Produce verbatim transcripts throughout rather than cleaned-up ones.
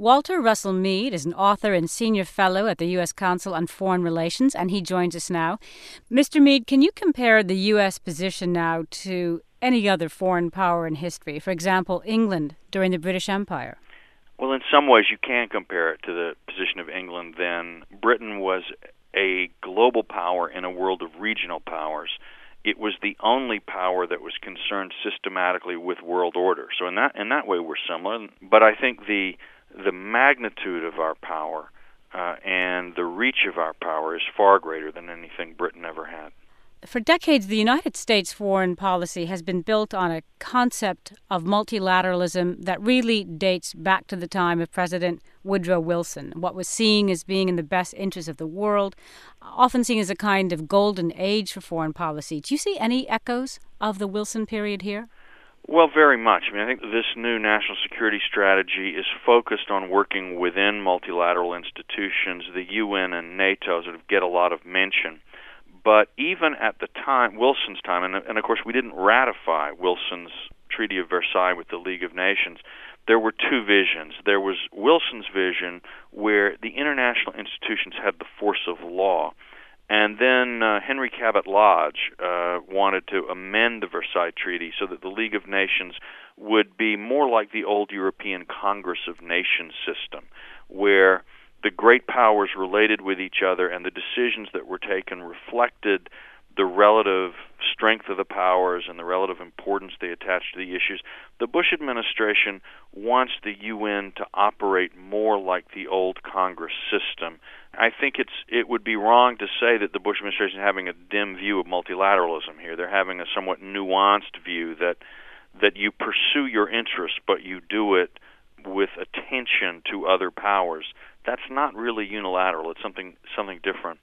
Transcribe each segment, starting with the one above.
Walter Russell Mead is an author and senior fellow at the U S Council on Foreign Relations, and he joins us now. Mister Mead, can you compare the U S position now to any other foreign power in history? For example, England during the British Empire. Well, in some ways you can compare it to the position of England then. Britain was a global power in a world of regional powers. It was the only power that was concerned systematically with world order. So in that in that way we're similar. But I think the the magnitude of our power uh, and the reach of our power is far greater than anything Britain ever had. For decades, the United States foreign policy has been built on a concept of multilateralism that really dates back to the time of President Woodrow Wilson, what was seen as being in the best interest of the world, often seen as a kind of golden age for foreign policy. Do you see any echoes of the Wilson period here? Well, very much. I mean, I think this new national security strategy is focused on working within multilateral institutions. The U N and NATO sort of get a lot of mention. But even at the time, Wilson's time, and, and of course we didn't ratify Wilson's Treaty of Versailles with the League of Nations, there were two visions. There was Wilson's vision where the international institutions had the force of law. And then uh, Henry Cabot Lodge uh, wanted to amend the Versailles Treaty so that the League of Nations would be more like the old European Congress of Nations system, where the great powers related with each other and the decisions that were taken reflected the relative strength of the powers and the relative importance they attached to the issues. The Bush administration wants the U N to operate more like the old Congress system. I think it's it would be wrong to say that the Bush administration is having a dim view of multilateralism here. They're having a somewhat nuanced view that that you pursue your interests, but you do it with attention to other powers. That's not really unilateral. It's something something different.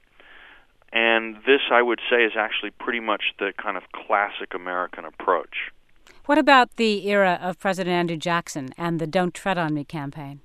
And this, I would say, is actually pretty much the kind of classic American approach. What about the era of President Andrew Jackson and the Don't Tread on Me campaign?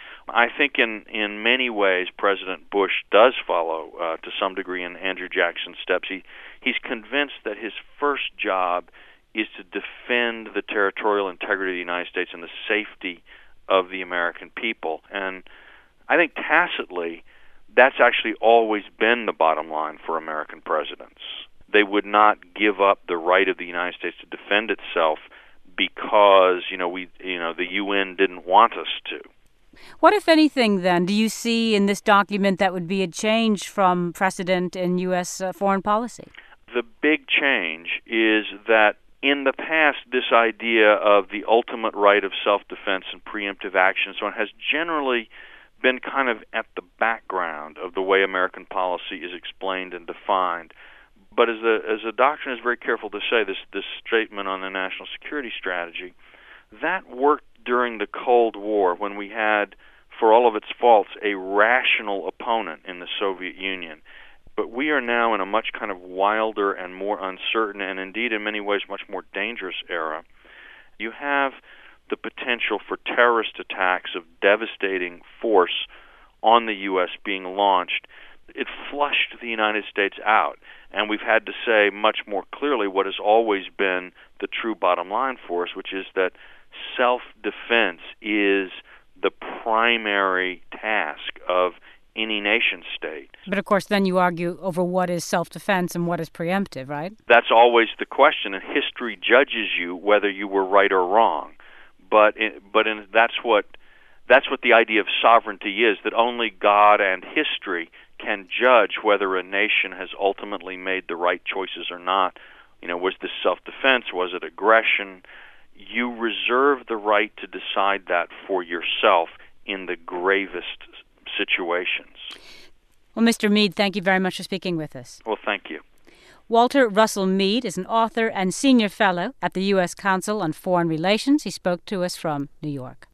I think in, in many ways President Bush does follow, uh, to some degree, in Andrew Jackson's steps. He, he's convinced that his first job is to defend the territorial integrity of the United States and the safety of the American people. And I think tacitly, that's actually always been the bottom line for American presidents. They would not give up the right of the United States to defend itself because, you know, we, you know, the U N didn't want us to. What, if anything, then, do you see in this document that would be a change from precedent in U S uh, foreign policy? The big change is that in the past, this idea of the ultimate right of self-defense and preemptive action and so on has generally been kind of at the background of the way American policy is explained and defined. But as the as the doctrine is very careful to say, this this statement on the national security strategy, that worked during the Cold War when we had, for all of its faults, a rational opponent in the Soviet Union. But we are now in a much kind of wilder and more uncertain and indeed in many ways much more dangerous era. You have the potential for terrorist attacks of devastating force on the U S being launched. It flushed the United States out, and we've had to say much more clearly what has always been the true bottom line for us, which is that self-defense is the primary task of any nation state. But of course, then you argue over what is self-defense and what is preemptive, right? That's always the question, and history judges you whether you were right or wrong. But in, but in, that's what that's what the idea of sovereignty is, that only God and history can judge whether a nation has ultimately made the right choices or not. You know, was this self-defense? Was it aggression? You reserve the right to decide that for yourself in the gravest situations. Well, Mister Mead, thank you very much for speaking with us. Well, thank you. Walter Russell Mead is an author and senior fellow at the U S Council on Foreign Relations. He spoke to us from New York.